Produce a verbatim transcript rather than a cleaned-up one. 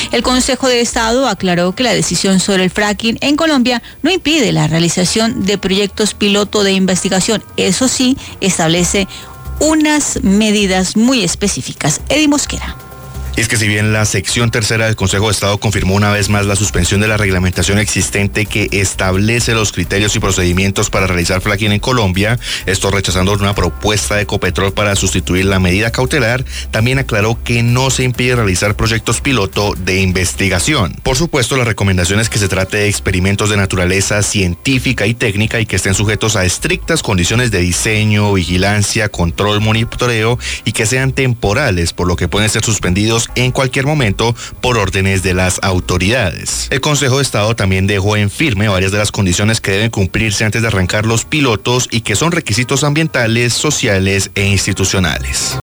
El Consejo de Estado aclaró que la decisión sobre el fracking en Colombia no impide la realización de proyectos piloto de investigación. Eso sí, establece unas medidas muy específicas. Eddie Mosquera. Es que si bien la sección tercera del Consejo de Estado confirmó una vez más la suspensión de la reglamentación existente que establece los criterios y procedimientos para realizar fracking en Colombia, esto rechazando una propuesta de Ecopetrol para sustituir la medida cautelar, también aclaró que no se impide realizar proyectos piloto de investigación. Por supuesto, la recomendación es que se trate de experimentos de naturaleza científica y técnica y que estén sujetos a estrictas condiciones de diseño, vigilancia, control, monitoreo y que sean temporales, por lo que pueden ser suspendidos en cualquier momento por órdenes de las autoridades. El Consejo de Estado también dejó en firme varias de las condiciones que deben cumplirse antes de arrancar los pilotos y que son requisitos ambientales, sociales e institucionales.